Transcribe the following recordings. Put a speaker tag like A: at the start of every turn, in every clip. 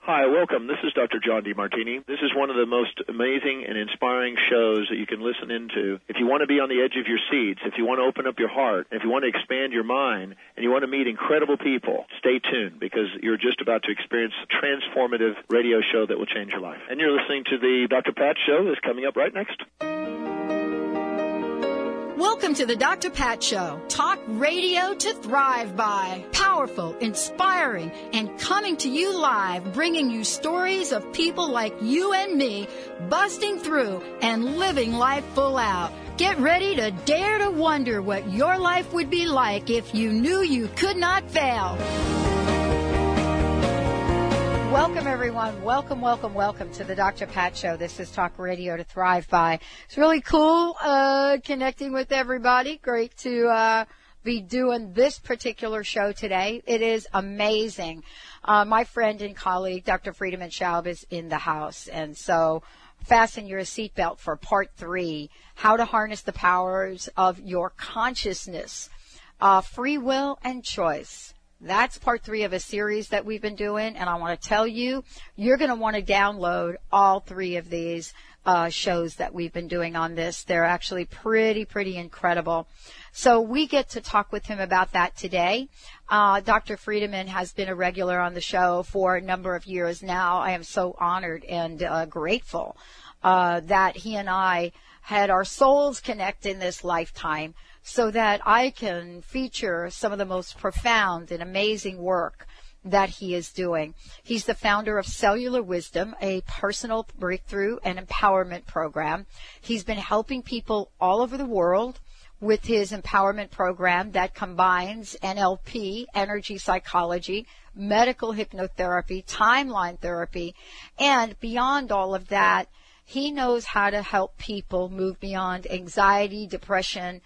A: Hi, welcome. This is Dr. John DeMartini. This is one of the most amazing and inspiring shows that you can listen into. If you want to be on the edge of your seats, if you want to open up your heart, if you want to expand your mind, and you want to meet incredible people, stay tuned because you're just about to experience a transformative radio show that will change your life. And you're listening to the Dr. Pat Show that's coming up right next.
B: Welcome to the Dr. Pat Show. Talk radio to thrive by. Powerful, inspiring, and coming to you live, bringing you stories of people like you and me busting through and living life full out. Get ready to dare to wonder what your life would be like if you knew you could not fail. Welcome, everyone. Welcome to the Dr. Pat Show. This is Talk Radio to Thrive By. It's really cool connecting with everybody. Great to be doing this particular show today. It is amazing. My friend and colleague, Dr. Friedemann Schaub, is in the house. And so fasten your seatbelt for part 3, how to harness the powers of your consciousness, free will and choice. That's part 3 of a series that we've been doing, and I want to tell you, you're going to want to download all 3 of these shows that we've been doing on this. They're actually pretty incredible. So we get to talk with him about that today. Dr. Friedemann has been a regular on the show for a number of years now. I am so honored and grateful that he and I had our souls connect in this lifetime, so that I can feature some of the most profound and amazing work that he is doing. He's the founder of Cellular Wisdom, a personal breakthrough and empowerment program. He's been helping people all over the world with his empowerment program that combines NLP, energy psychology, medical hypnotherapy, timeline therapy, and beyond all of that, he knows how to help people move beyond anxiety, depression,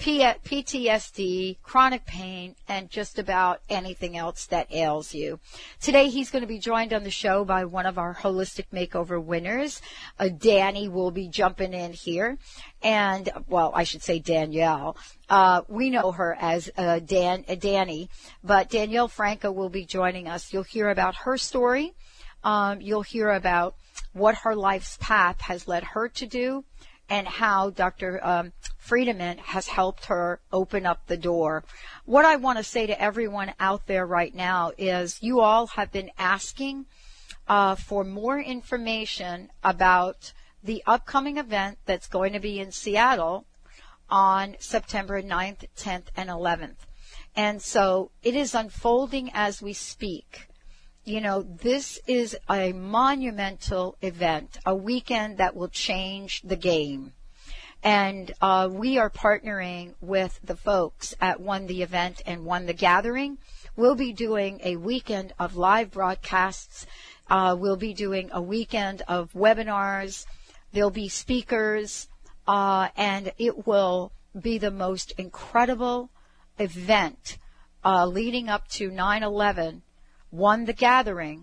B: PTSD, chronic pain, and just about anything else that ails you. Today, he's going to be joined on the show by one of our Holistic Makeover winners. Danny will be jumping in here. And, well, I should say Danielle. We know her as Danny, but Danielle Franco will be joining us. You'll hear about her story. You'll hear about what her life's path has led her to do, and how Dr. Friedemann has helped her open up the door. What I want to say to everyone out there right now is you all have been asking for more information about the upcoming event that's going to be in Seattle on September 9th, 10th, and 11th. And so it is unfolding as we speak. You know, this is a monumental event, a weekend that will change the game. And we are partnering with the folks at One the Event and One the Gathering. We'll be doing a weekend of live broadcasts. We'll be doing a weekend of webinars. There'll be speakers, and it will be the most incredible event leading up to 9/11. One the Gathering,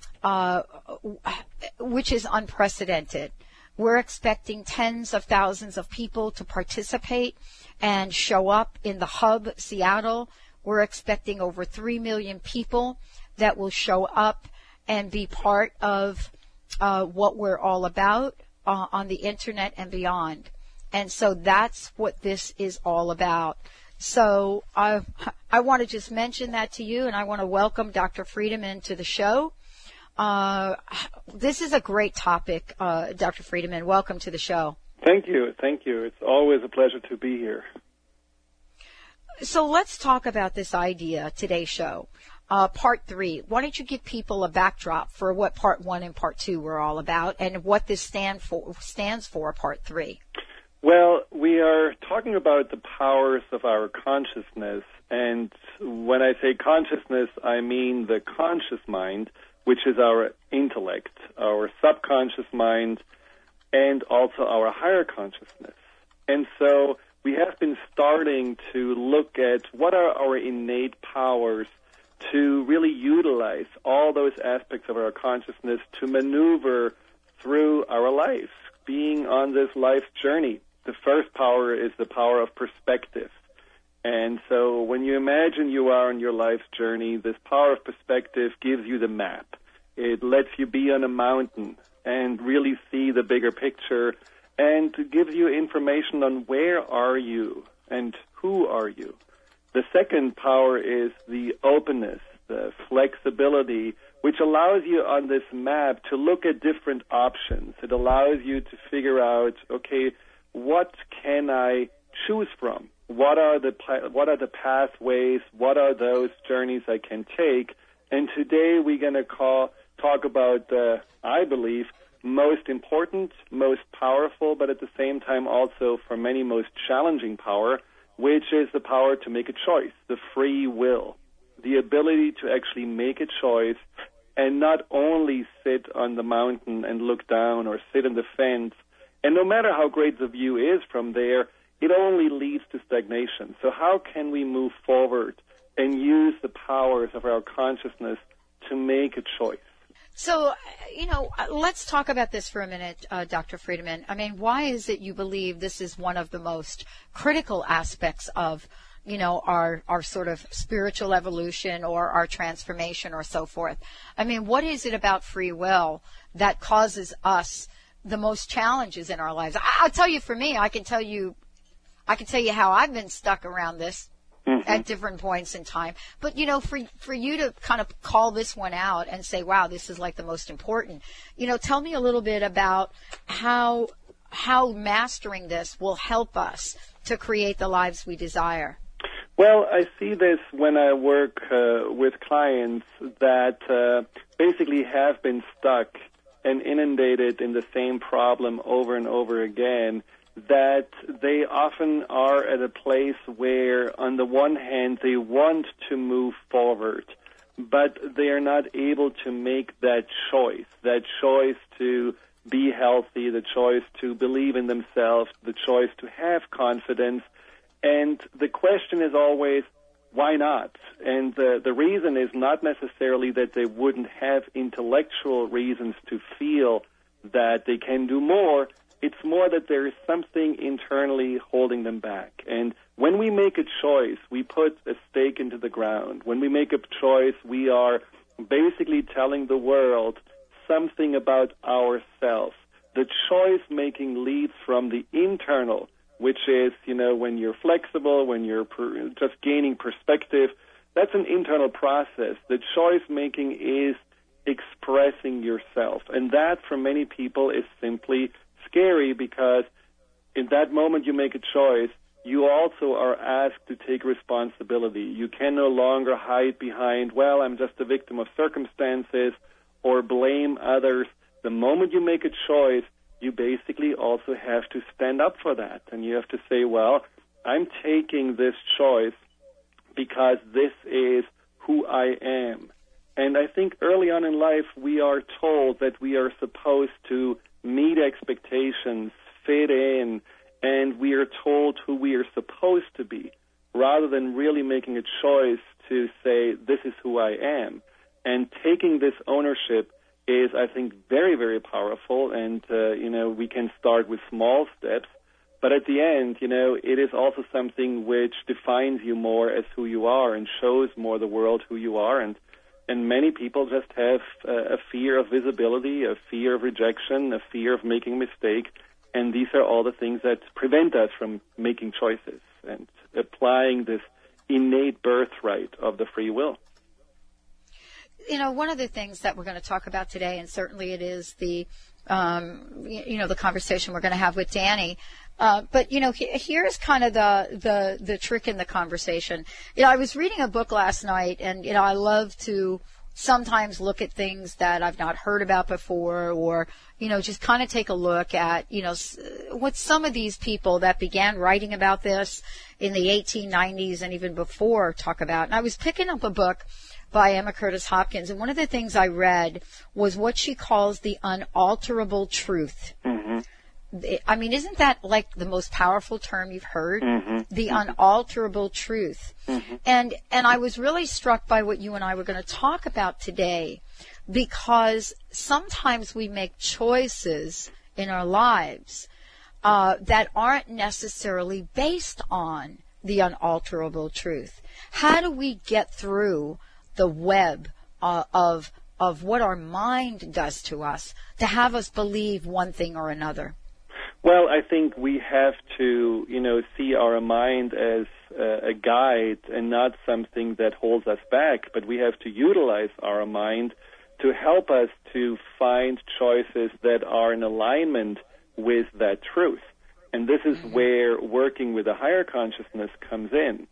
B: which is unprecedented. We're expecting tens of thousands of people to participate and show up in the hub, Seattle. We're expecting over 3 million people that will show up and be part of what we're all about on the internet and beyond. And so that's what this is all about. So I want to just mention that to you, and I want to welcome Dr. Friedemann to the show. This is a great topic, Dr. Friedemann. Welcome to the show.
C: Thank you. It's always a pleasure to be here.
B: So let's talk about this idea, today's show, part 3. Why don't you give people a backdrop for what part 1 and part 2 were all about, and what this stands for, part 3?
C: Well, we are talking about the powers of our consciousness, and when I say consciousness, I mean the conscious mind, which is our intellect, our subconscious mind, and also our higher consciousness. And so we have been starting to look at what are our innate powers to really utilize all those aspects of our consciousness to maneuver through our life, being on this life journey. The first power is the power of perspective. And so when you imagine you are on your life's journey, this power of perspective gives you the map. It lets you be on a mountain and really see the bigger picture, and gives you information on where are you and who are you. The second power is the openness, the flexibility, which allows you on this map to look at different options. It allows you to figure out, okay, what can I choose from? What are the pathways? What are those journeys I can take? And today we're going to talk about the, I believe, most important, most powerful, but at the same time also for many most challenging power, which is the power to make a choice, the free will, the ability to actually make a choice and not only sit on the mountain and look down or sit on the fence. And no matter how great the view is from there, it only leads to stagnation. So how can we move forward and use the powers of our consciousness to make a choice?
B: So, let's talk about this for a minute, Dr. Friedemann. I mean, why is it you believe this is one of the most critical aspects of, our sort of spiritual evolution or our transformation or so forth? I mean, what is it about free will that causes us the most challenges in our lives? I'll tell you, for me, I can tell you how I've been stuck around this at different points in time. But, for you to kind of call this one out and say, wow, this is like the most important, tell me a little bit about how mastering this will help us to create the lives we desire.
C: Well, I see this when I work with clients that basically have been stuck and inundated in the same problem over and over again, that they often are at a place where, on the one hand, they want to move forward, but they are not able to make that choice to be healthy, the choice to believe in themselves, the choice to have confidence. And the question is always, why not? And the reason is not necessarily that they wouldn't have intellectual reasons to feel that they can do more. It's more that there is something internally holding them back. And when we make a choice, we put a stake into the ground. When we make a choice, we are basically telling the world something about ourselves. The choice-making leads from the internal, which is, when you're flexible, when you're just gaining perspective. That's an internal process. The choice-making is expressing yourself. And that, for many people, is simply scary, because in that moment you make a choice, you also are asked to take responsibility. You can no longer hide behind, well, I'm just a victim of circumstances, or blame others. The moment you make a choice, you basically also have to stand up for that. And you have to say, well, I'm taking this choice because this is who I am. And I think early on in life we are told that we are supposed to meet expectations, fit in, and we are told who we are supposed to be, rather than really making a choice to say, this is who I am. And taking this ownership is, I think, very, very powerful, and, we can start with small steps, but at the end, it is also something which defines you more as who you are and shows more the world who you are, and many people just have a fear of visibility, a fear of rejection, a fear of making a mistake, and these are all the things that prevent us from making choices and applying this innate birthright of the free will.
B: One of the things that we're going to talk about today, and certainly it is the conversation we're going to have with Danny. But here's kind of the trick in the conversation. I was reading a book last night, and I love to sometimes look at things that I've not heard about before, or just kind of take a look at what some of these people that began writing about this in the 1890s and even before talk about. And I was picking up a book by Emma Curtis Hopkins, and one of the things I read was what she calls the unalterable truth. Mm-hmm. I mean, isn't that like the most powerful term you've heard? Mm-hmm. The unalterable truth. Mm-hmm. And I was really struck by what you and I were going to talk about today, because sometimes we make choices in our lives that aren't necessarily based on the unalterable truth. How do we get through the web of of what our mind does to us to have us believe one thing or another?
C: Well, I think we have to, see our mind as a guide and not something that holds us back, but we have to utilize our mind to help us to find choices that are in alignment with that truth. And this is where working with a higher consciousness comes in.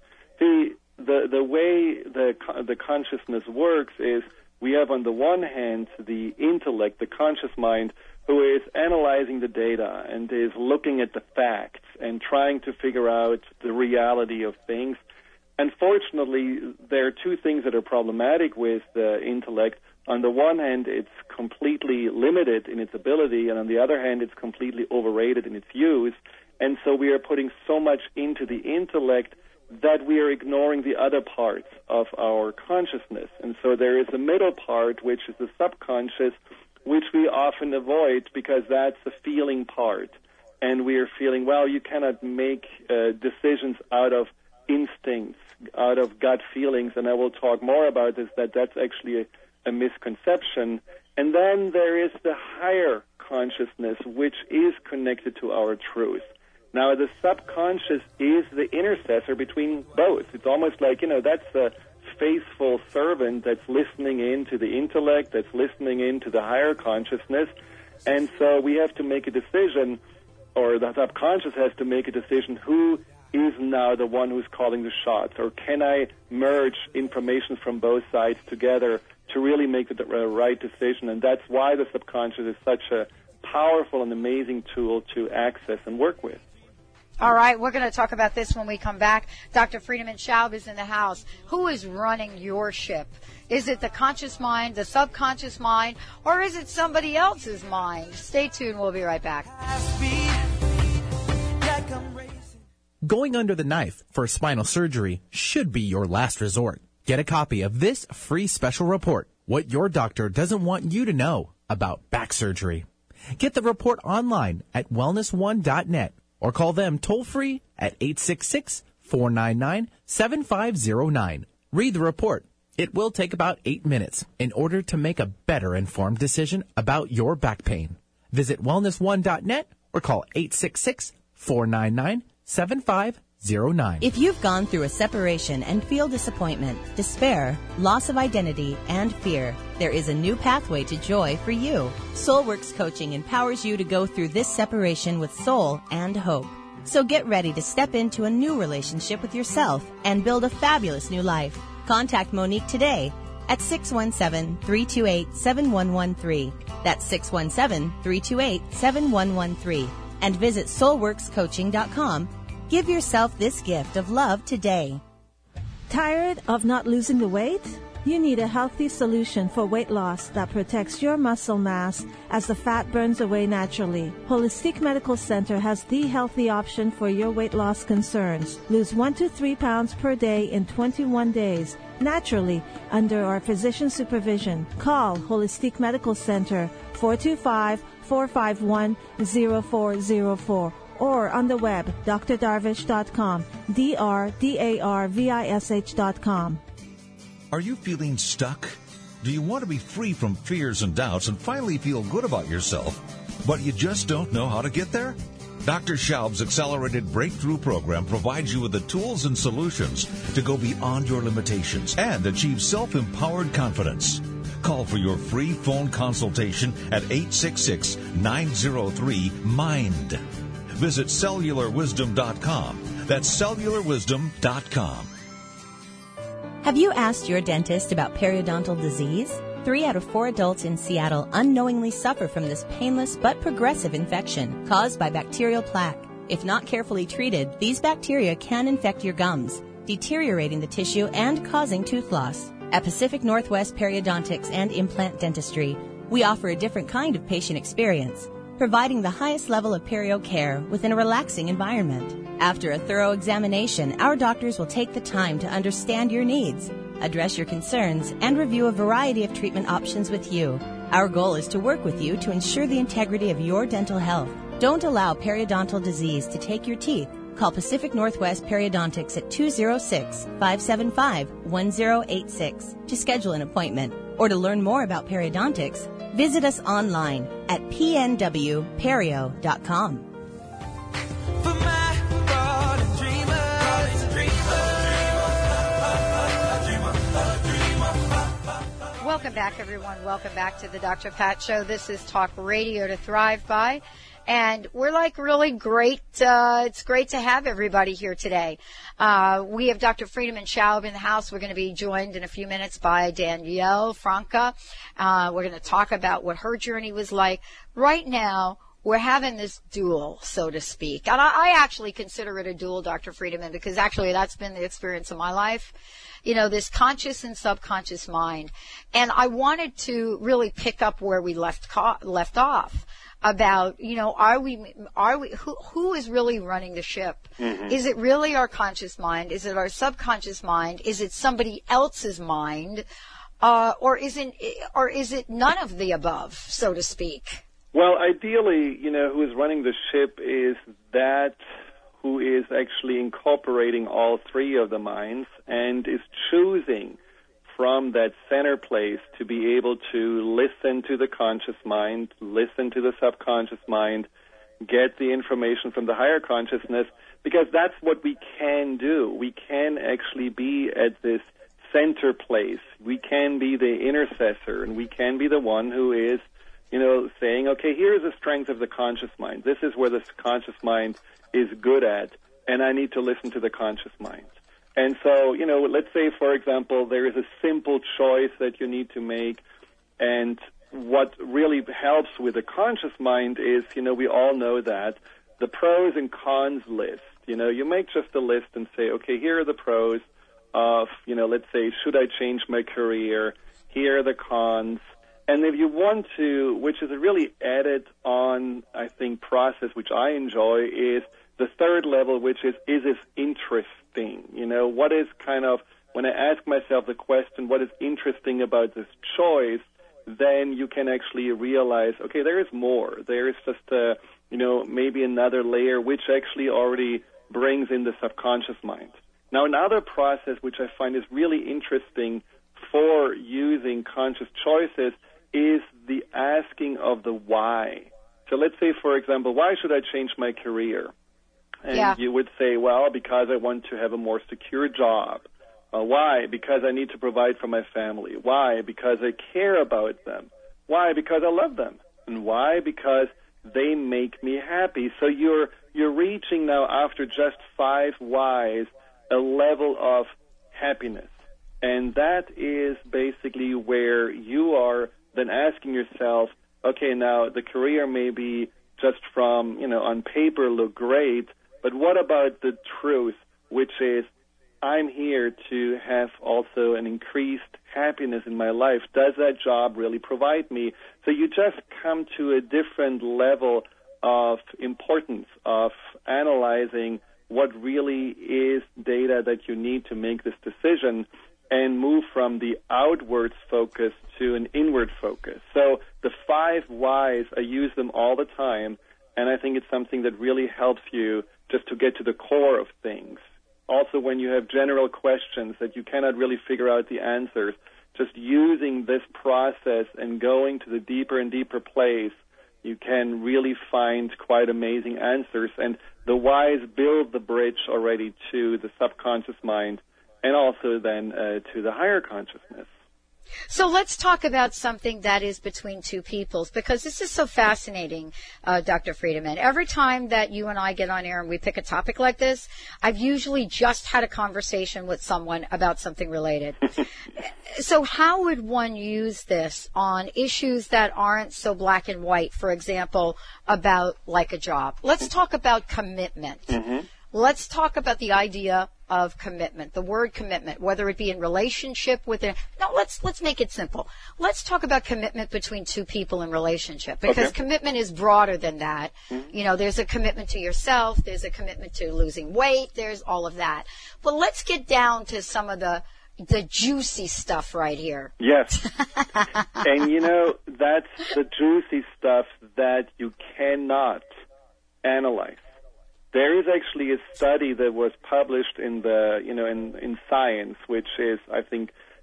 C: The way the consciousness works is we have on the one hand the intellect, the conscious mind, who is analyzing the data and is looking at the facts and trying to figure out the reality of things. Unfortunately, there are two things that are problematic with the intellect. On the one hand, it's completely limited in its ability, and on the other hand, it's completely overrated in its use. And so we are putting so much into the intellect that we are ignoring the other parts of our consciousness. And so there is a middle part, which is the subconscious, which we often avoid because that's the feeling part. And we are feeling, well, you cannot make decisions out of instincts, out of gut feelings, and I will talk more about this, that's actually a misconception. And then there is the higher consciousness, which is connected to our truth. Now, the subconscious is the intercessor between both. It's almost like, that's a faithful servant that's listening in to the intellect, that's listening in to the higher consciousness. And so we have to make a decision, or the subconscious has to make a decision, who is now the one who's calling the shots, or can I merge information from both sides together to really make the right decision? And that's why the subconscious is such a powerful and amazing tool to access and work with.
B: All right, we're going to talk about this when we come back. Dr. Friedemann Schaub is in the house. Who is running your ship? Is it the conscious mind, the subconscious mind, or is it somebody else's mind? Stay tuned. We'll be right back.
D: Going under the knife for spinal surgery should be your last resort. Get a copy of this free special report, What Your Doctor Doesn't Want You to Know About Back Surgery. Get the report online at wellness1.net or call them toll-free at 866-499-7509. Read the report. It will take about 8 minutes in order to make a better informed decision about your back pain. Visit wellness1.net or call 866-499-7509.
E: If you've gone through a separation and feel disappointment, despair, loss of identity, and fear, there is a new pathway to joy for you. SoulWorks Coaching empowers you to go through this separation with soul and hope. So get ready to step into a new relationship with yourself and build a fabulous new life. Contact Monique today at 617-328-7113. That's 617-328-7113. And visit soulworkscoaching.com. Give yourself this gift of love today.
F: Tired of not losing the weight? You need a healthy solution for weight loss that protects your muscle mass as the fat burns away naturally. Holistic Medical Center has the healthy option for your weight loss concerns. Lose 1 to 3 pounds per day in 21 days, naturally, under our physician supervision. Call Holistic Medical Center 425-451-0404. or on the web, drdarvish.com, drdarvish.com.
G: Are you feeling stuck? Do you want to be free from fears and doubts and finally feel good about yourself, but you just don't know how to get there? Dr. Schaub's Accelerated Breakthrough Program provides you with the tools and solutions to go beyond your limitations and achieve self-empowered confidence. Call for your free phone consultation at 866-903-MIND. Visit cellularwisdom.com. That's cellularwisdom.com.
E: Have you asked your dentist about periodontal disease? 3 out of 4 adults in Seattle unknowingly suffer from this painless but progressive infection caused by bacterial plaque. If not carefully treated, these bacteria can infect your gums, deteriorating the tissue and causing tooth loss. At Pacific Northwest Periodontics and Implant Dentistry, we offer a different kind of patient experience, providing the highest level of perio care within a relaxing environment. After a thorough examination, our doctors will take the time to understand your needs, address your concerns, and review a variety of treatment options with you. Our goal is to work with you to ensure the integrity of your dental health. Don't allow periodontal disease to take your teeth. Call Pacific Northwest Periodontics at 206-575-1086 to schedule an appointment. Or to learn more about periodontics, visit us online at pnwperio.com.
B: Welcome back, everyone. Welcome back to the Dr. Pat Show. This is Talk Radio to Thrive By. And we're really great. It's great to have everybody here today. We have Dr. Friedemann Schaub in the house. We're going to be joined in a few minutes by Danielle Franca. We're going to talk about what her journey was like. Right now, we're having this duel, so to speak. And I actually consider it a duel, Dr. Friedemann, because actually that's been the experience of my life. You know, this conscious and subconscious mind. And I wanted to really pick up where we left off about, you know, who is really running the ship? Mm-hmm. Is it really our conscious mind? Is it our subconscious mind? Is it somebody else's mind? Or is it none of the above, so to speak?
C: Well, ideally, you know, who is running the ship is that who is actually incorporating all three of the minds and is choosing from that center place to be able to listen to the conscious mind, listen to the subconscious mind, get the information from the higher consciousness, because that's what we can do. We can actually be at this center place. We can be the intercessor, and we can be the one who is, you know, saying, okay, here's the strength of the conscious mind. This is where the conscious mind is good at, and I need to listen to the conscious mind. And so, you know, let's say, for example, there is a simple choice that you need to make, and what really helps with the conscious mind is, you know, we all know that the pros and cons list. You know, you make just a list and say, okay, here are the pros of, you know, let's say, should I change my career? Here are the cons. And if you want to, which is a really added on, I think, process, which I enjoy, is the third level, which is this interesting? You know, what is kind of, when I ask myself the question, what is interesting about this choice, then you can actually realize, okay, there is more. There is just, you know, maybe another layer, which actually already brings in the subconscious mind. Now, another process which I find is really interesting for using conscious choices is the asking of the why. So let's say, for example, why should I change my career? And you would say, well, because I want to have a more secure job. Why? Because I need to provide for my family. Why? Because I care about them. Why? Because I love them. And why? Because they make me happy. So you're reaching now, after just 5 whys, a level of happiness. And that is basically where you are then asking yourself, okay, now the career may be just from, you know, on paper look great, but what about the truth, which is I'm here to have also an increased happiness in my life. Does that job really provide me? So you just come to a different level of importance of analyzing what really is data that you need to make this decision, and move from the outwards focus to an inward focus. So the 5 whys, I use them all the time, and I think it's something that really helps you just to get to the core of things. Also, when you have general questions that you cannot really figure out the answers, just using this process and going to the deeper and deeper place, you can really find quite amazing answers. And the whys build the bridge already to the subconscious mind, and also then to the higher consciousness.
B: So let's talk about something that is between two peoples, because this is so fascinating, Dr. Friedemann. Every time that you and I get on air and we pick a topic like this, I've usually just had a conversation with someone about something related. So how would one use this on issues that aren't so black and white, for example, about like a job? Let's talk about commitment. Mm-hmm. Let's talk about the idea of commitment, the word commitment, whether it be in relationship with let's make it simple. Let's talk about commitment between two people in relationship, because commitment is broader than that. Mm-hmm. You know, there's a commitment to yourself, there's a commitment to losing weight, there's all of that. But let's get down to some of the juicy stuff right here.
C: Yes. And you know, that's the juicy stuff that you cannot analyze. There is actually a study that was published in the, you know, in Science, which is, I think,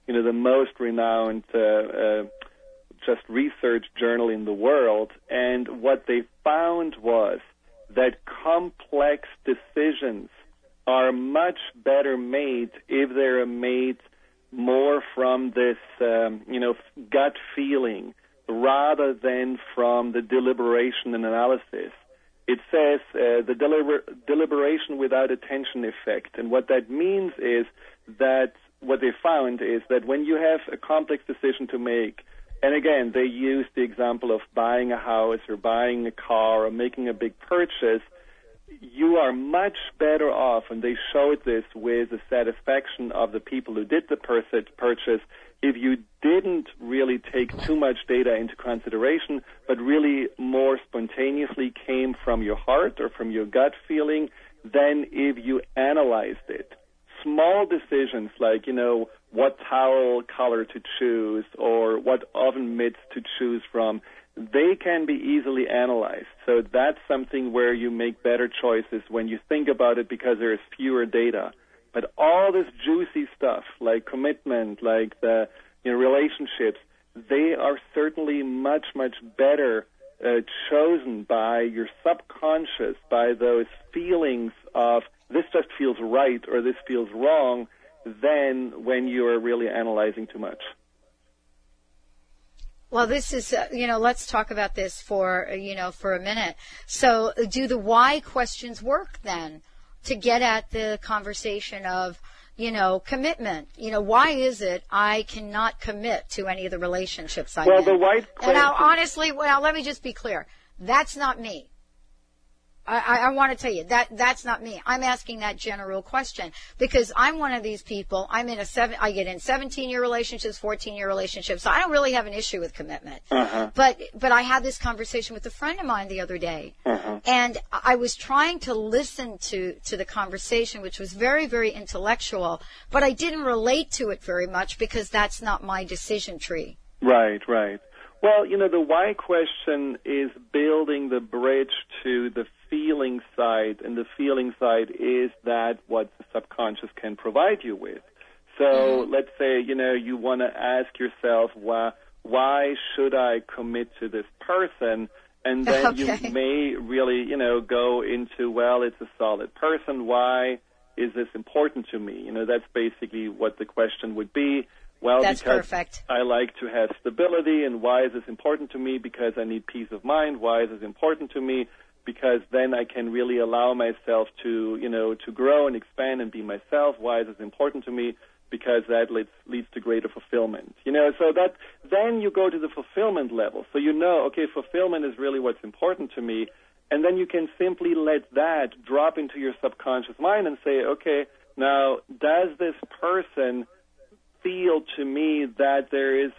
C: the most renowned just research journal in the world. And what they found was that complex decisions are much better made if they're made more from this, gut feeling rather than from the deliberation and analysis. It says the deliberation without attention effect. And what that means is that what they found is that when you have a complex decision to make, and again, they use the example of buying a house or buying a car or making a big purchase, you are much better off, and they showed this with the satisfaction of the people who did the purchase, if you didn't really take too much data into consideration, but really more spontaneously came from your heart or from your gut feeling, than if you analyzed it. Small decisions like, what towel color to choose or what oven mitts to choose from, they can be easily analyzed. So that's something where you make better choices when you think about it because there is fewer data. But all this juicy stuff like commitment, like the relationships, they are certainly much, much better chosen by your subconscious, by those feelings of this just feels right or this feels wrong, than when you are really analyzing too much.
B: Well, this is, let's talk about this for a minute. So do the why questions work then to get at the conversation of, commitment? Why is it I cannot commit to any of the relationships I'm in?
C: The why question...
B: And now, honestly, let me just be clear. That's not me. I want to tell you that's not me. I'm asking that general question because I'm one of these people. I get in 17-year relationships, 14-year relationships. So I don't really have an issue with commitment.
C: Uh-huh.
B: But I had this conversation with a friend of mine the other day,
C: uh-huh.
B: and I was trying to listen to the conversation, which was very, very intellectual, but I didn't relate to it very much because that's not my decision tree.
C: Right. Well, the why question is building the bridge to the feeling side, and the feeling side is that what the subconscious can provide you with. So let's say, you want to ask yourself, why should I commit to this person? And then you may really, go into, well, it's a solid person. Why is this important to me? That's basically what the question would be. Well,
B: that's
C: because
B: perfect.
C: I like to have stability, and why is this important to me? Because I need peace of mind. Why is this important to me? Because then I can really allow myself to, to grow and expand and be myself. Why is this important to me? Because that leads to greater fulfillment. So that then you go to the fulfillment level. So okay, fulfillment is really what's important to me, and then you can simply let that drop into your subconscious mind and say, okay, now does this person feel to me that there is,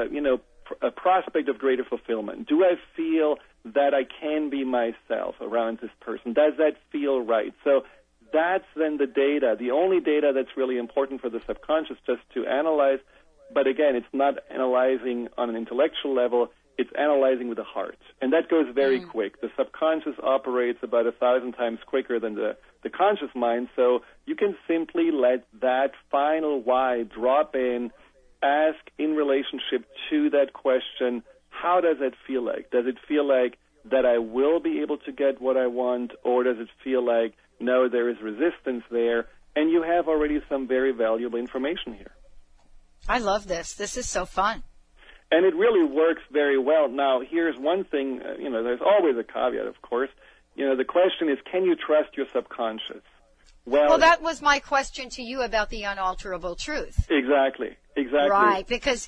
C: a prospect of greater fulfillment? Do I feel that I can be myself around this person? Does that feel right? So that's then the data, the only data that's really important for the subconscious just to analyze. But again, it's not analyzing on an intellectual level. It's analyzing with the heart. And that goes very quick. The subconscious operates about 1,000 times quicker than the conscious mind. So you can simply let that final why drop in, ask in relationship to that question, how does it feel like? Does it feel like that I will be able to get what I want, or does it feel like, no, there is resistance there? And you have already some very valuable information here.
B: I love this. This is so fun.
C: And it really works very well. Now, here's one thing, there's always a caveat, of course. The question is, can you trust your subconscious?
B: Well, that was my question to you about the unalterable truth.
C: Exactly.
B: Right, because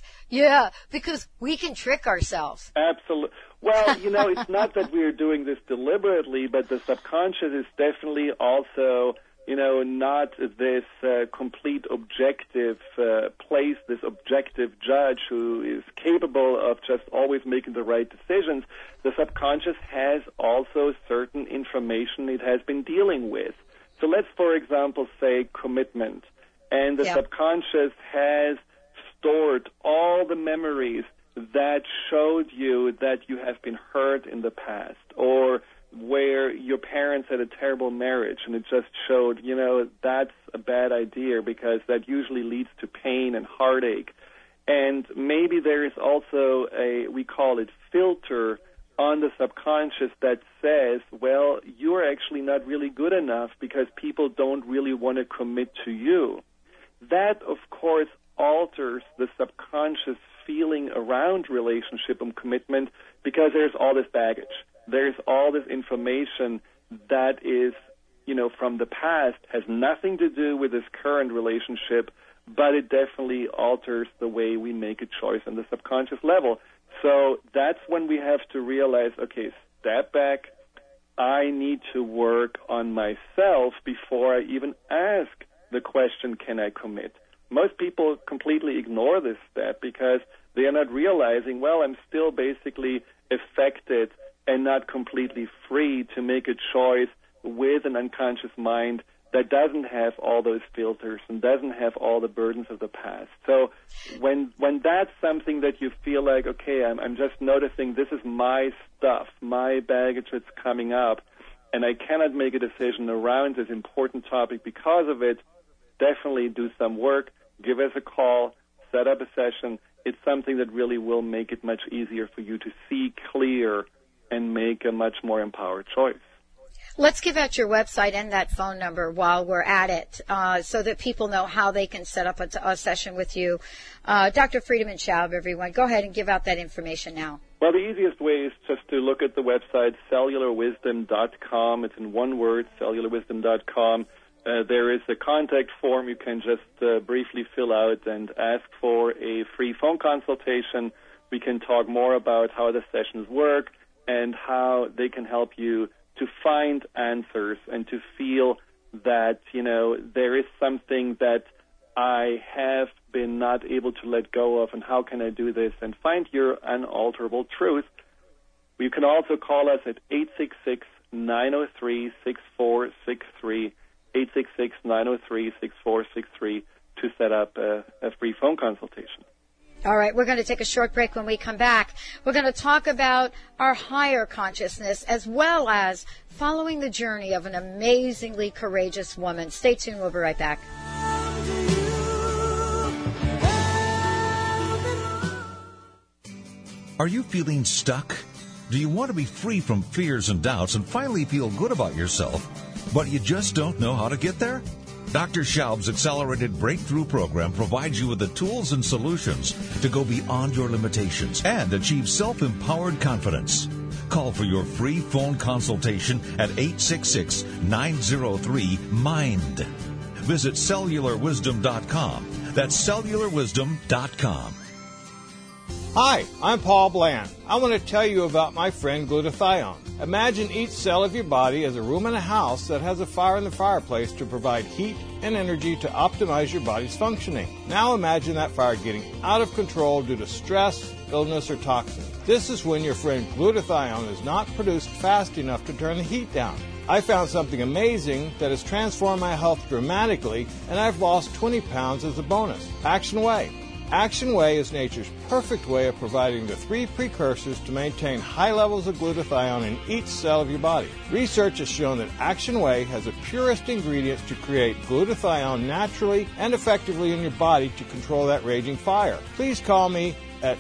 B: we can trick ourselves.
C: Absolutely. Well, it's not that we are doing this deliberately, but the subconscious is definitely also, not this complete objective place, this objective judge who is capable of just always making the right decisions. The subconscious has also certain information it has been dealing with. So let's, for example, say commitment. And the subconscious has stored all the memories that showed you that you have been hurt in the past, or where your parents had a terrible marriage, and it just showed, that's a bad idea because that usually leads to pain and heartache. And maybe there is also we call it filter on the subconscious that says, well, you're actually not really good enough because people don't really want to commit to you. That, of course, alters the subconscious feeling around relationship and commitment because there's all this baggage. There's all this information that is, from the past, has nothing to do with this current relationship, but it definitely alters the way we make a choice on the subconscious level. So that's when we have to realize, okay, step back. I need to work on myself before I even ask the question, can I commit? Most people completely ignore this step because they are not realizing, well, I'm still basically affected and not completely free to make a choice with an unconscious mind that doesn't have all those filters and doesn't have all the burdens of the past. So when that's something that you feel like, okay, I'm just noticing this is my stuff, my baggage that's coming up, and I cannot make a decision around this important topic because of it, definitely do some work, give us a call, set up a session. It's something that really will make it much easier for you to see clear and make a much more empowered choice.
B: Let's give out your website and that phone number while we're at it so that people know how they can set up a session with you. Dr. Friedemann Schaub, everyone, go ahead and give out that information now.
C: Well, the easiest way is just to look at the website, cellularwisdom.com. It's in one word, cellularwisdom.com. There is a contact form you can just briefly fill out and ask for a free phone consultation. We can talk more about how the sessions work and how they can help you to find answers and to feel that, there is something that I have been not able to let go of, and how can I do this, and find your unalterable truth. You can also call us at 866-903-6463, 866-903-6463 to set up a free phone consultation.
B: All right, we're going to take a short break. When we come back, we're going to talk about our higher consciousness as well as following the journey of an amazingly courageous woman. Stay tuned. We'll be right back.
G: Are you feeling stuck? Do you want to be free from fears and doubts and finally feel good about yourself, but you just don't know how to get there? Dr. Schaub's Accelerated Breakthrough Program provides you with the tools and solutions to go beyond your limitations and achieve self-empowered confidence. Call for your free phone consultation at 866-903-MIND. Visit cellularwisdom.com. That's cellularwisdom.com.
H: Hi, I'm Paul Bland. I want to tell you about my friend glutathione. Imagine each cell of your body as a room in a house that has a fire in the fireplace to provide heat and energy to optimize your body's functioning. Now imagine that fire getting out of control due to stress, illness, or toxins. This is when your friend glutathione is not produced fast enough to turn the heat down. I found something amazing that has transformed my health dramatically, and I've lost 20 pounds as a bonus. Action Way. Action Way is nature's perfect way of providing the 3 precursors to maintain high levels of glutathione in each cell of your body. Research has shown that Action Way has the purest ingredients to create glutathione naturally and effectively in your body to control that raging fire. Please call me at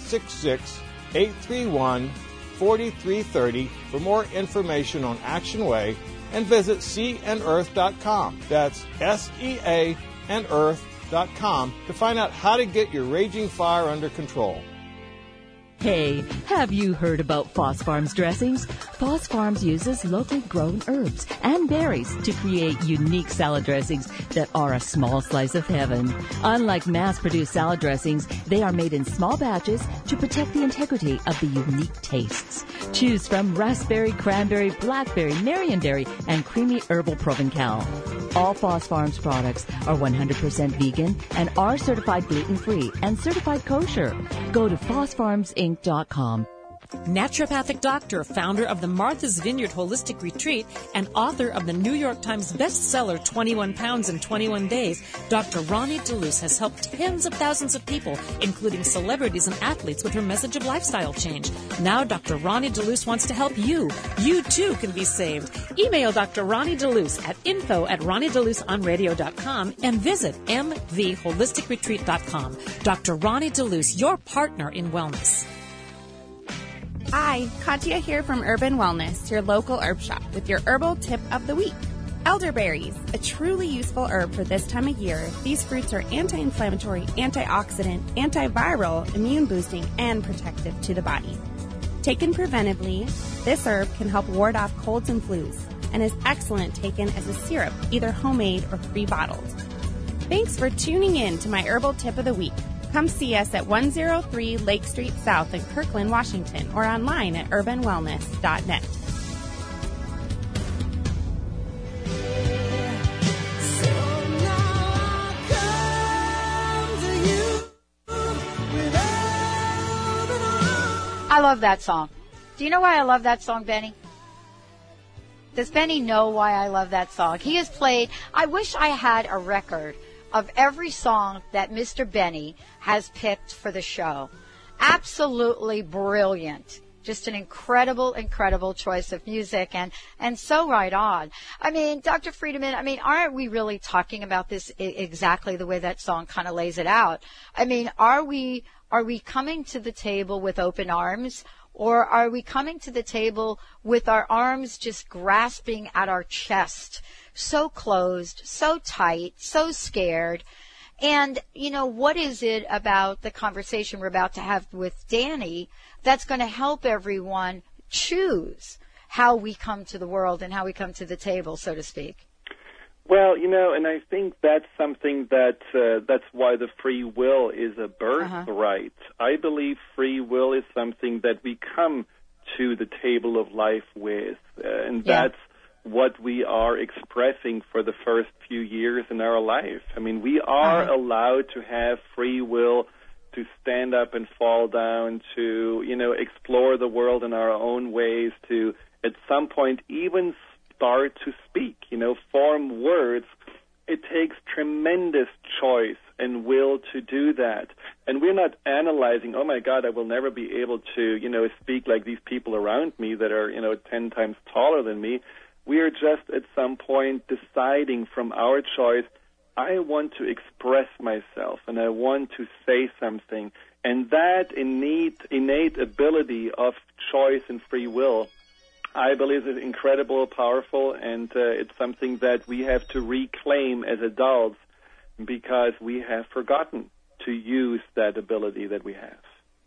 H: 866-831-4330 for more information on Action Way and visit seaandearth.com. That's SEA and Earth.com to find out how to get your raging fire under control.
I: Hey, have you heard about Foss Farms dressings? Foss Farms uses locally grown herbs and berries to create unique salad dressings that are a small slice of heaven. Unlike mass-produced salad dressings, they are made in small batches to protect the integrity of the unique tastes. Choose from raspberry, cranberry, blackberry, Marionberry, and creamy herbal Provencal. All Foss Farms products are 100% vegan and are certified gluten-free and certified kosher. Go to FossFarmsInc.com.
J: naturopathic doctor, founder of the Martha's Vineyard Holistic Retreat, and author of the New York Times bestseller 21 Pounds in 21 Days, Dr. Ronnie DeLuce has helped tens of thousands of people, including celebrities and athletes, with her message of lifestyle change. Now Dr. Ronnie DeLuce wants to help you. You too can be saved. Email Dr. Ronnie DeLuce at info@ronniedeluceonradio.com and visit mvholisticretreat.com. Dr. Ronnie DeLuce, your partner in wellness.
K: Hi, Katya here from Urban Wellness, your local herb shop, with your herbal tip of the week. Elderberries, a truly useful herb for this time of year. These fruits are anti-inflammatory, antioxidant, antiviral, immune-boosting, and protective to the body. Taken preventively, this herb can help ward off colds and flus and is excellent taken as a syrup, either homemade or pre-bottled. Thanks for tuning in to my herbal tip of the week. Come see us at 103 Lake Street South in Kirkland, Washington, or online at urbanwellness.net.
B: I love that song. Do you know why I love that song, Benny? Does Benny know why I love that song? He has played, I wish I had a record of every song that Mr. Benny has picked for the show. Absolutely brilliant. Just an incredible, incredible choice of music and so right on. I mean, Dr. Friedemann, aren't we really talking about this exactly the way that song kind of lays it out? I mean, are we coming to the table with open arms, or are we coming to the table with our arms just grasping at our chest, so closed, so tight, so scared? And, what is it about the conversation we're about to have with Danny that's going to help everyone choose how we come to the world and how we come to the table, so to speak?
C: Well, and I think that's something that's why the free will is a birthright. I believe free will is something that we come to the table of life with, and that's what we are expressing for the first few years in our life. I mean, we are allowed to have free will to stand up and fall down, to, explore the world in our own ways, to at some point even start to speak, form words. It takes tremendous choice and will to do that. And we're not analyzing, oh my God, I will never be able to, speak like these people around me that are, 10 times taller than me. We are just at some point deciding from our choice, I want to express myself and I want to say something. And that innate ability of choice and free will, I believe, is incredible, powerful, and it's something that we have to reclaim as adults because we have forgotten to use that ability that we have.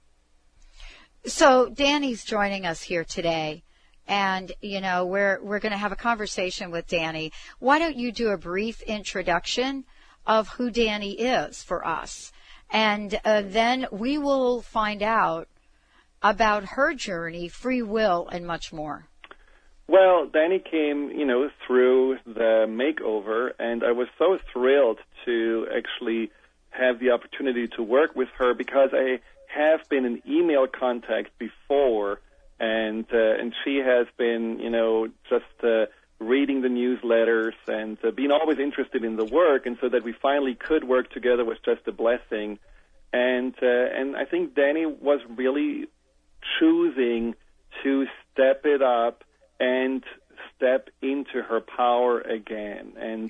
B: So Danny's joining us here today, and, we're going to have a conversation with Danny. Why don't you do a brief introduction of who Danny is for us, and then we will find out about her journey, free will, and much more.
C: Well, Danny came, through the makeover, and I was so thrilled to actually have the opportunity to work with her because I have been in email contact before, and she has been, just reading the newsletters and being always interested in the work, and so that we finally could work together was just a blessing. And I think Danny was really choosing to step it up and step into her power again. And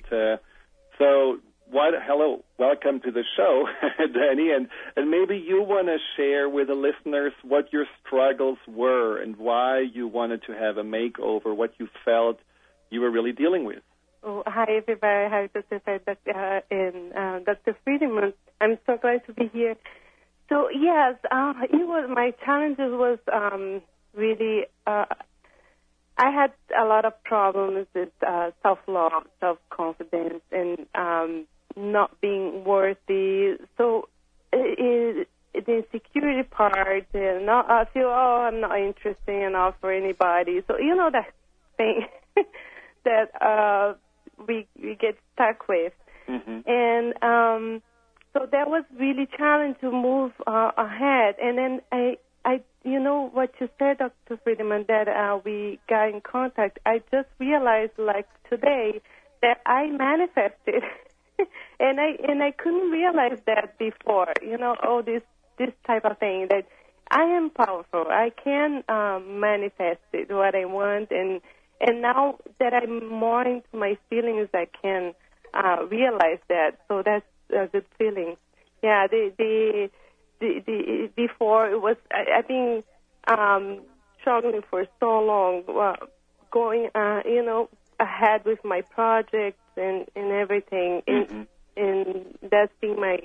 C: hello, welcome to the show, Danny. And maybe you want to share with the listeners what your struggles were and why you wanted to have a makeover, what you felt you were really dealing with.
L: Oh, hi, everybody. Hi, Dr. Dr. Friedemann. I'm so glad to be here. So, yes, my challenges was really... I had a lot of problems with self-love, self-confidence, and not being worthy. So the insecurity part, I feel, I'm not interesting enough for anybody. So, that thing that we get stuck with. Mm-hmm. And so that was really challenging to move ahead. And then I you know what you said, Dr. Friedemann, that we got in contact. I just realized, like today, that I manifested, and I couldn't realize that before. You know, this type of thing, that I am powerful. I can manifest it, what I want, and now that I'm more into my feelings, I can realize that. So that's a good feeling. Yeah, the before it was I've been struggling for so long, going ahead with my projects and everything, and that's been my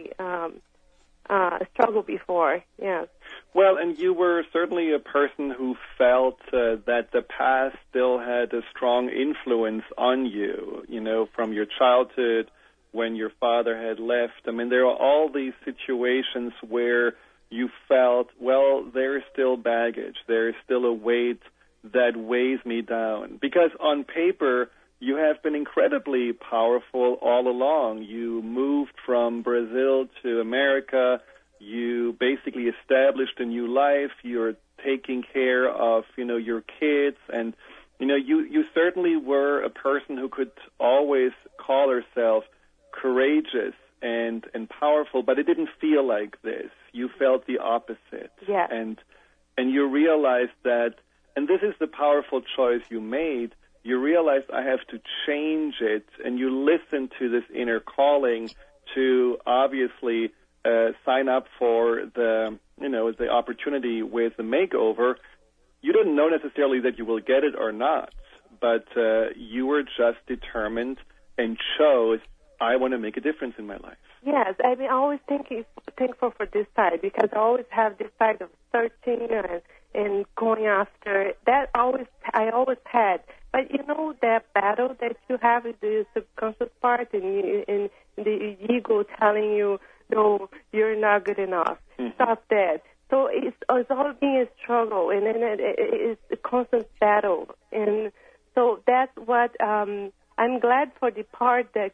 L: struggle before. Yeah.
C: Well, and you were certainly a person who felt that the past still had a strong influence on you, you know, from your childhood when your father had left. I mean, there are all these situations where you felt, well, there is still baggage. There is still a weight that weighs me down. Because on paper, you have been incredibly powerful all along. You moved from Brazil to America. You basically established a new life. You're taking care of, your kids. And, you certainly were a person who could always call herself courageous and powerful, but it didn't feel like this. You felt the opposite.
L: Yeah.
C: And you realized that, and this is the powerful choice you made, you realized I have to change it, and you listened to this inner calling to obviously sign up for the opportunity with the makeover. You didn't know necessarily that you will get it or not, but you were just determined and chose, I want to make a difference in my life.
L: Yes, I mean, always thankful for this side, because I always have this side of searching and going after. I always had. But that battle that you have with the subconscious part and the ego telling you, no, you're not good enough. Mm-hmm. Stop that. So it's all being a struggle, and then it's a constant battle. And so that's what I'm glad for the part that,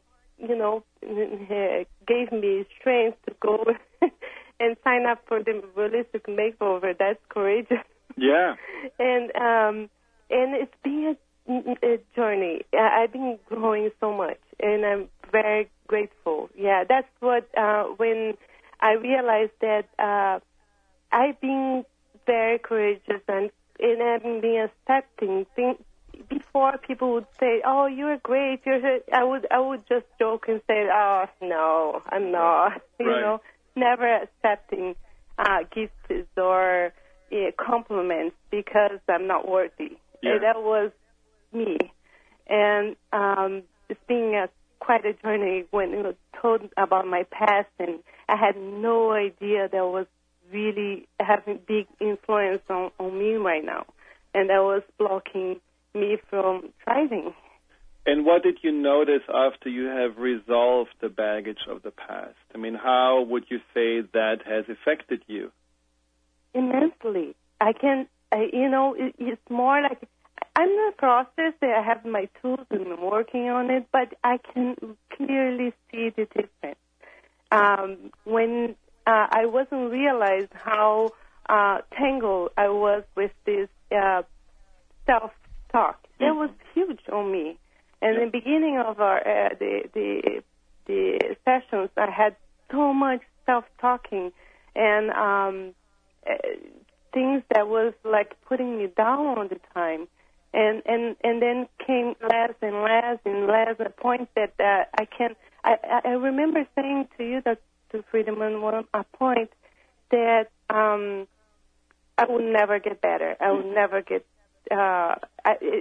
L: gave me strength to go and sign up for the holistic makeover. That's courageous.
C: Yeah.
L: And it's been a journey. I've been growing so much, and I'm very grateful. Yeah, that's what, when I realized that I've been very courageous and I've been accepting things. Before people would say, "Oh, you're great," I would just joke and say, "Oh, no, I'm not."
C: Right.
L: Never accepting gifts or compliments because I'm not worthy.
C: Yeah.
L: And that was me, and it's been quite a journey when it was told about my past, and I had no idea that was really having big influence on me right now, and that was blocking me from thriving.
C: And what did you notice after you have resolved the baggage of the past? I mean, how would you say that has affected you?
L: Immensely. It's more like I'm in the process. I have my tools and I'm working on it, but I can clearly see the difference. When I wasn't realized how tangled I was with this self-talk. That was huge on me. And in the beginning of our the sessions, I had so much self-talking and things that was like putting me down all the time. And then came less and less and less, a point that I remember saying to you, Dr. Friedemann, a point that I would never get better. I would never get that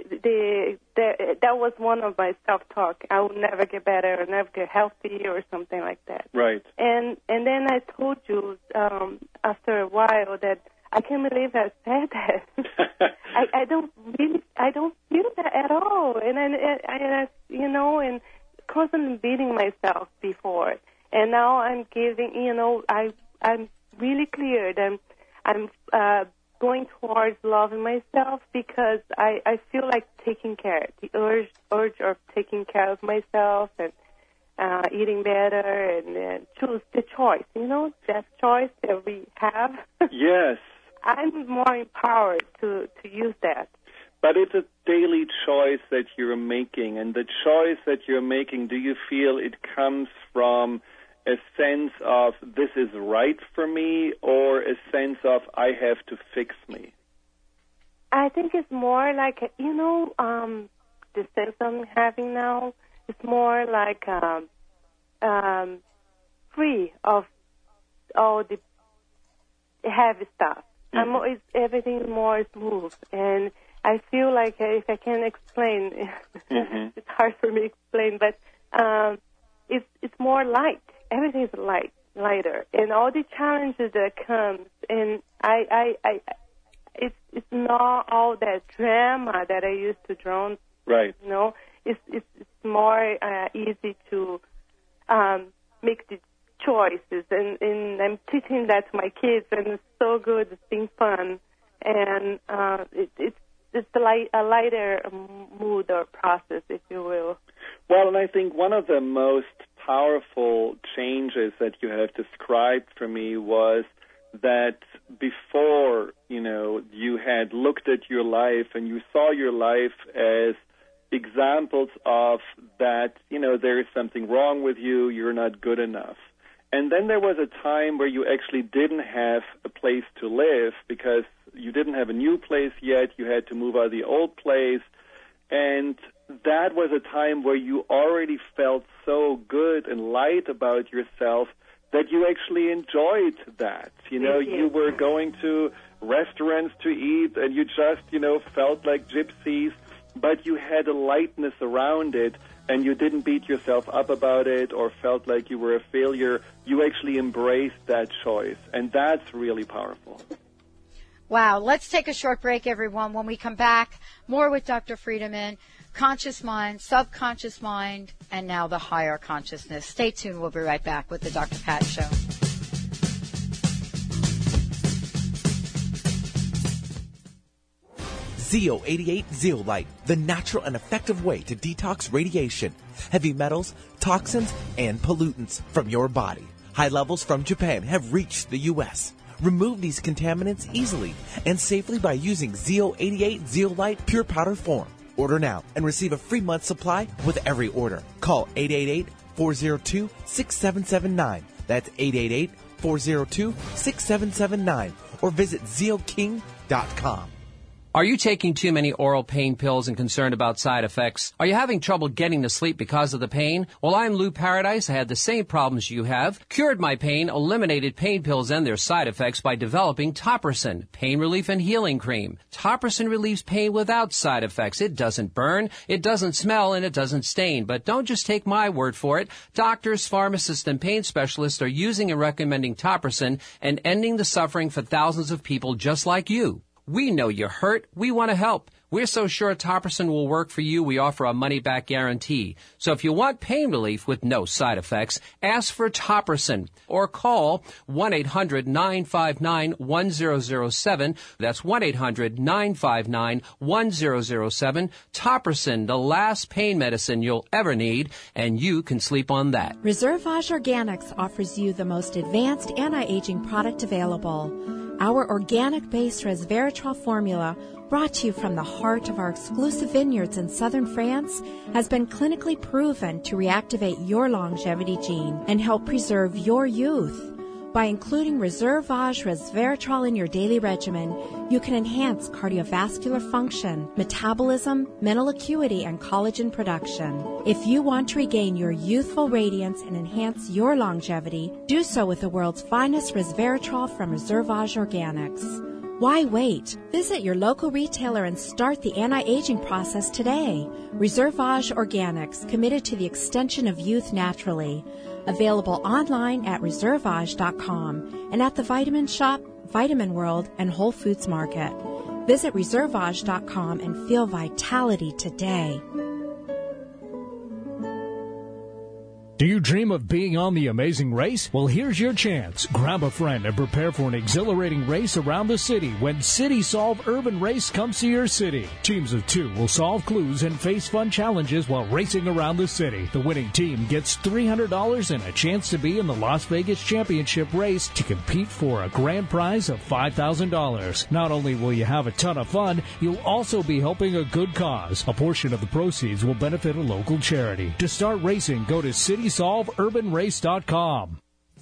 L: was one of my self-talk. I would never get better or never get healthy or something like that.
C: Right.
L: And then I told you after a while that I can't believe I said that. I don't feel that at all. And and constantly beating myself before. And now I'm giving, I'm really clear that I'm going towards loving myself because I feel like taking care, the urge of taking care of myself and eating better and choose the choice, that choice that we have.
C: Yes.
L: I'm more empowered to use that.
C: But it's a daily choice that you're making, and the choice that you're making, do you feel it comes from a sense of this is right for me, or a sense of I have to fix me?
L: I think it's more like, the sense I'm having now is more like free of all the heavy stuff. Everything is more smooth, and I feel like if I can explain, it's hard for me to explain, but it's more light. Everything is lighter, and all the challenges that comes, and it's not all that drama that I used to drown.
C: Right.
L: It's more easy to make the choices, and I'm teaching that to my kids, and it's so good. It's been fun, and it's a lighter mood or process, if you will.
C: Well, and I think one of the most powerful changes that you have described for me was that before, you had looked at your life and you saw your life as examples of that, there is something wrong with you, you're not good enough. And then there was a time where you actually didn't have a place to live because you didn't have a new place yet, you had to move out of the old place, and that was a time where you already felt so good and light about yourself that you actually enjoyed that. You were going to restaurants to eat and you just, felt like gypsies, but you had a lightness around it and you didn't beat yourself up about it or felt like you were a failure. You actually embraced that choice, and that's really powerful.
B: Wow. Let's take a short break, everyone. When we come back, more with Dr. Friedemann. Conscious mind, subconscious mind, and now the higher consciousness. Stay tuned. We'll be right back with the Dr. Pat Show.
D: Zeo 88 Zeolite, the natural and effective way to detox radiation, heavy metals, toxins, and pollutants from your body. High levels from Japan have reached the U.S. Remove these contaminants easily and safely by using Zeo 88 Zeolite pure powder form. Order now and receive a free month supply with every order. Call 888-402-6779. That's 888-402-6779. Or visit zeoking.com.
M: Are you taking too many oral pain pills and concerned about side effects? Are you having trouble getting to sleep because of the pain? Well, I'm Lou Paradise. I had the same problems you have. Cured my pain, eliminated pain pills and their side effects by developing Topricin, pain relief and healing cream. Topricin relieves pain without side effects. It doesn't burn, it doesn't smell, and it doesn't stain. But don't just take my word for it. Doctors, pharmacists, and pain specialists are using and recommending Topricin and ending the suffering for thousands of people just like you. We know you're hurt. We want to help. We're so sure Topricin will work for you, we offer a money-back guarantee. So if you want pain relief with no side effects, ask for Topricin or call 1-800-959-1007. That's 1-800-959-1007. Topricin, the last pain medicine you'll ever need, and you can sleep on that.
N: Reservage Organics offers you the most advanced anti-aging product available. Our organic-based resveratrol formula, brought to you from the heart of our exclusive vineyards in southern France, has been clinically proven to reactivate your longevity gene and help preserve your youth. By including Reservage resveratrol in your daily regimen, you can enhance cardiovascular function, metabolism, mental acuity, and collagen production. If you want to regain your youthful radiance and enhance your longevity, do so with the world's finest resveratrol from Reservage Organics. Why wait? Visit your local retailer and start the anti-aging process today. Reservage Organics, committed to the extension of youth naturally. Available online at reservage.com and at the Vitamin Shop, Vitamin World, and Whole Foods Market. Visit reservage.com and feel vitality today.
O: Do you dream of being on The Amazing Race? Well, here's your chance. Grab a friend and prepare for an exhilarating race around the city when City Solve Urban Race comes to your city. Teams of 2 will solve clues and face fun challenges while racing around the city. The winning team gets $300 and a chance to be in the Las Vegas Championship race to compete for a grand prize of $5,000. Not only will you have a ton of fun, you'll also be helping a good cause. A portion of the proceeds will benefit a local charity. To start racing, go to CitySolveUrbanRace.com.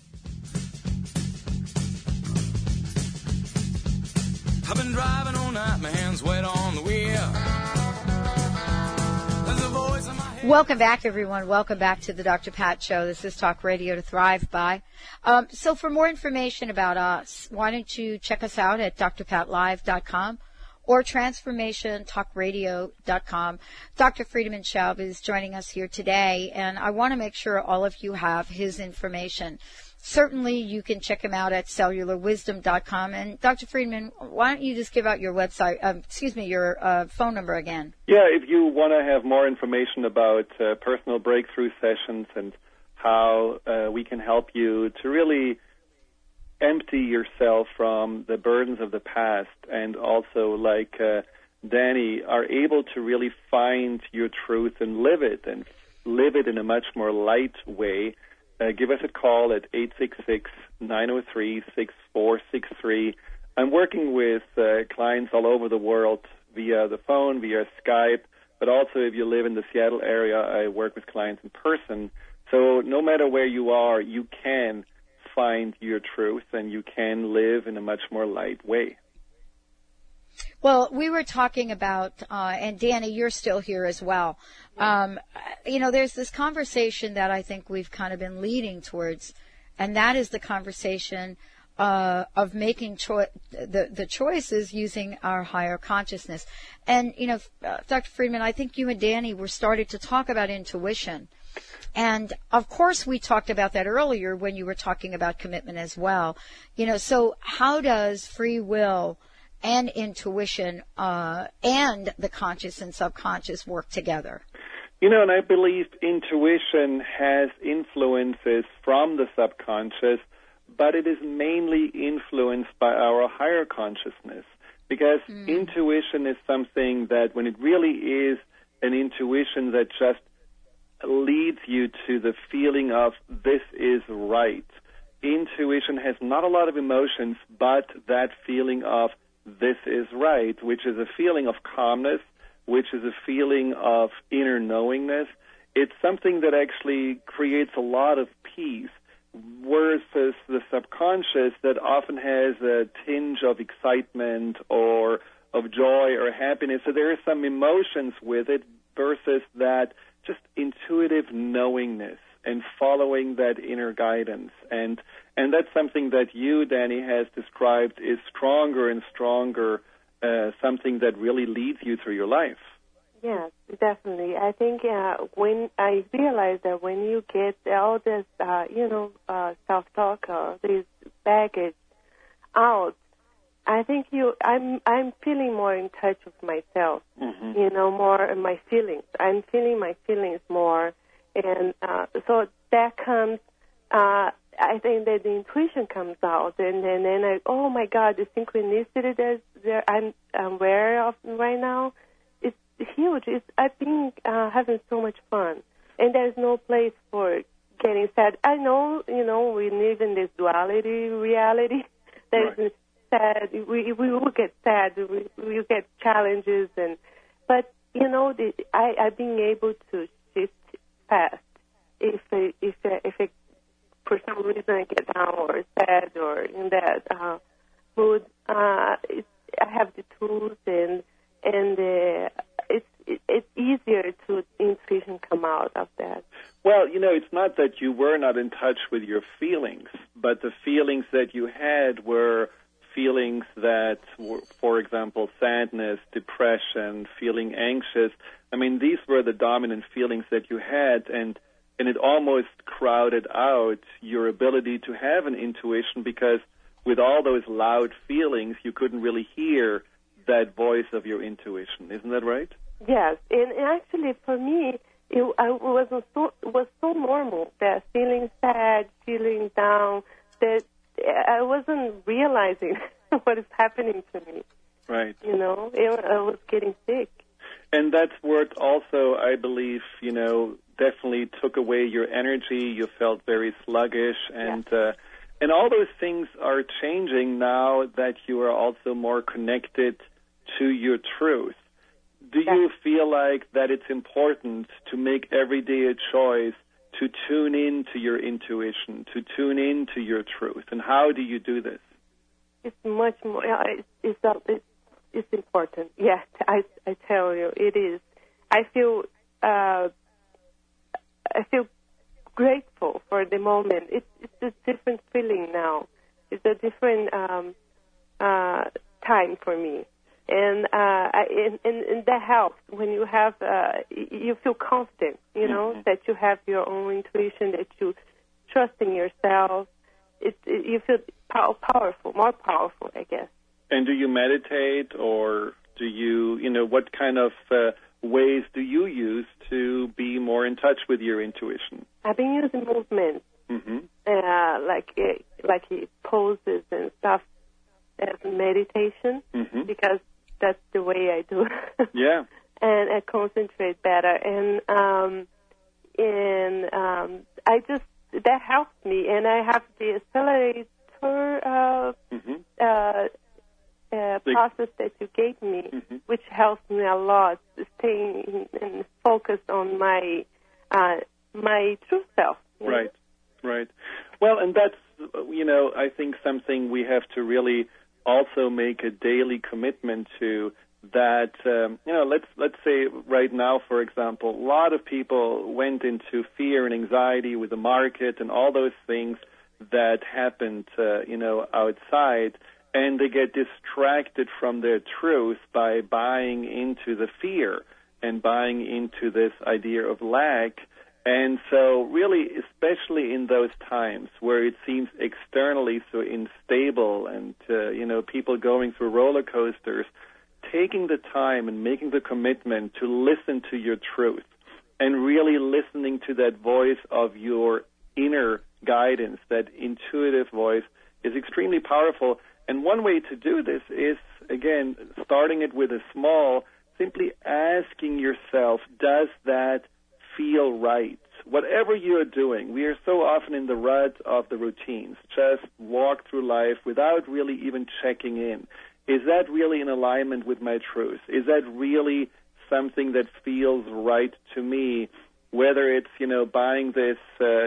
P: I've been driving all night, my hands wet on the wheel. There's a voice in my head.
B: Welcome back, everyone. Welcome back to the Dr. Pat Show. This is Talk Radio to Thrive By. So for more information about us, why don't you check us out at drpatlive.com or transformationtalkradio.com. Dr. Friedemann Schaub is joining us here today, and I want to make sure all of you have his information. Certainly, you can check him out at cellularwisdom.com. And Dr. Friedemann, why don't you just give out your website, your phone number again?
C: Yeah, if you want to have more information about personal breakthrough sessions and how we can help you to really empty yourself from the burdens of the past, and also, like Danny, are able to really find your truth and live it in a much more light way, give us a call at 866-903-6463. I'm working with clients all over the world via the phone, via Skype, but also if you live in the Seattle area, I work with clients in person. So no matter where you are, you can find your truth, and you can live in a much more light way.
B: Well, we were talking about, and Danny, you're still here as well. There's this conversation that I think we've kind of been leading towards, and that is the conversation of making the choices using our higher consciousness. And, Dr. Friedemann, I think you and Danny were starting to talk about intuition. And, of course, we talked about that earlier when you were talking about commitment as well. So how does free will and intuition and the conscious and subconscious work together?
C: And I believe intuition has influences from the subconscious, but it is mainly influenced by our higher consciousness, because intuition is something that, when it really is an intuition that just leads you to the feeling of this is right. Intuition has not a lot of emotions, but that feeling of this is right, which is a feeling of calmness, which is a feeling of inner knowingness. It's something that actually creates a lot of peace, versus the subconscious that often has a tinge of excitement or of joy or happiness. So there are some emotions with it versus that just intuitive knowingness and following that inner guidance. And that's something that you, Danny, has described is stronger and stronger, something that really leads you through your life.
L: Yes, definitely. I think when I realized that when you get all this, self-talk or this baggage out, I think I'm feeling more in touch with myself, more in my feelings. I'm feeling my feelings more. And so that comes, I think that the intuition comes out. And then oh my God, the synchronicity that I'm aware of right now, it's huge. I've been having so much fun. And there's no place for getting sad. I know, we live in this duality reality. There's sad. We will get sad. We will get challenges, but I've been able to shift fast. If for some reason I get down or sad or in that mood, I have the tools and it's easier to intuition come out of that.
C: Well, it's not that you were not in touch with your feelings, but the feelings that you had were feelings that were, for example, sadness, depression, feeling anxious. I mean, these were the dominant feelings that you had, and it almost crowded out your ability to have an intuition, because with all those loud feelings, you couldn't really hear that voice of your intuition. Isn't that right?
L: Yes, and actually for me, it was so normal that I was getting sick.
C: And that's what also, I believe, definitely took away your energy. You felt very sluggish, and all those things are changing now that you are also more connected to your truth. Do you feel like that it's important to make every day a choice to tune in to your intuition, to tune in to your truth? And how do you do this?
L: It's much more. It's important. Yes, I tell you, it is. I feel grateful for the moment. It's a different feeling now. It's a different time for me, and that helps when you have you feel confident. That you have your own intuition, that you trust in yourself. You feel powerful, more powerful, I guess.
C: And do you meditate, or do you, what kind of ways do you use to be more in touch with your intuition?
L: I've been using movement, like poses and stuff as meditation, because that's the way I do it.
C: Yeah.
L: And I concentrate better, and that helps me. And I have the accelerator process that you gave me, which helps me a lot, staying and focused on my true self.
C: Right. Well, and that's, I think something we have to really also make a daily commitment to, that, let's say right now, for example, a lot of people went into fear and anxiety with the market and all those things that happened, outside, and they get distracted from their truth by buying into the fear and buying into this idea of lack. And so really, especially in those times where it seems externally so unstable and, people going through roller coasters, taking the time and making the commitment to listen to your truth and really listening to that voice of your inner guidance, that intuitive voice, is extremely powerful. And one way to do this is, again, starting it with a small, simply asking yourself, does that feel right? Whatever you're doing, we are so often in the rut of the routines, just walk through life without really even checking in. Is that really in alignment with my truth? Is that really something that feels right to me? Whether it's, buying this,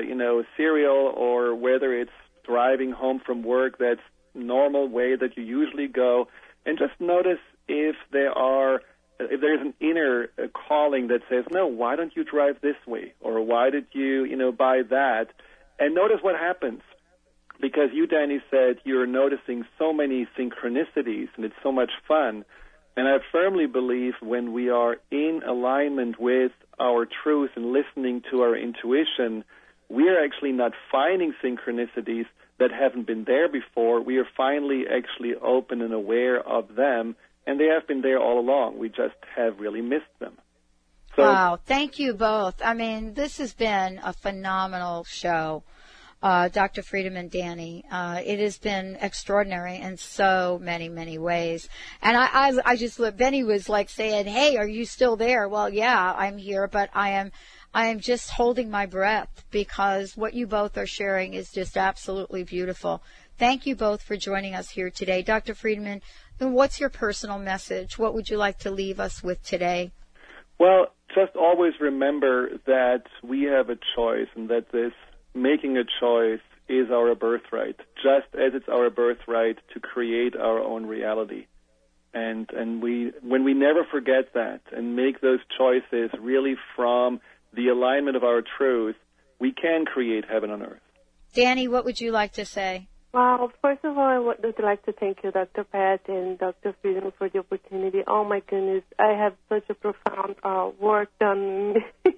C: cereal, or whether it's driving home from work, that's normal way that you usually go, and just notice if there's an inner calling that says, no, why don't you drive this way? Or why did you, buy that? And notice what happens. Because you, Danny, said you're noticing so many synchronicities, and it's so much fun. And I firmly believe when we are in alignment with our truth and listening to our intuition, we are actually not finding synchronicities that haven't been there before. We are finally actually open and aware of them, and they have been there all along. We just have really missed them. So,
B: wow. Thank you both. I mean, this has been a phenomenal show. Dr. Friedemann, Danny, it has been extraordinary in so many, many ways. And I just looked, Benny was like saying, hey, are you still there? Well, yeah, I'm here, but I am just holding my breath, because what you both are sharing is just absolutely beautiful. Thank you both for joining us here today. Dr. Friedemann, what's your personal message? What would you like to leave us with today?
C: Well, just always remember that we have a choice, and that this making a choice is our birthright, just as it's our birthright to create our own reality. And when we never forget that and make those choices really from the alignment of our truth, we can create heaven on earth.
B: Danny, what would you like to say?
L: Well, first of all, I would like to thank you, Dr. Pat and Dr. Friedemann, for the opportunity. Oh, my goodness, I have such a profound work done.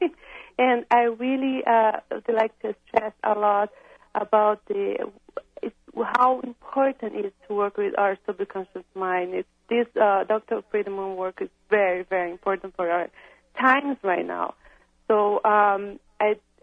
L: And I really would like to stress a lot about how important it is to work with our subconscious mind. This Dr. Friedemann work is very, very important for our times right now. So I'm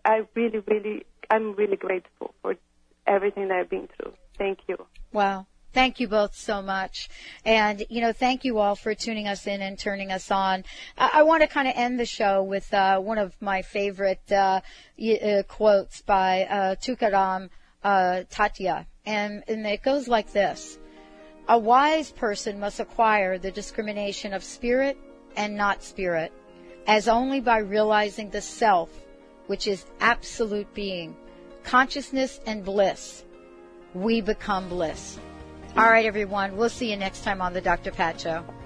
L: really grateful for everything that I've been through. Thank you.
B: Wow. Thank you both so much. And, thank you all for tuning us in and turning us on. I want to kind of end the show with one of my favorite quotes by Tukaram Tatya. And it goes like this. A wise person must acquire the discrimination of spirit and not spirit, as only by realizing the self, which is absolute being, consciousness and bliss, we become bliss. All right, everyone. We'll see you next time on the Dr. Pat Show.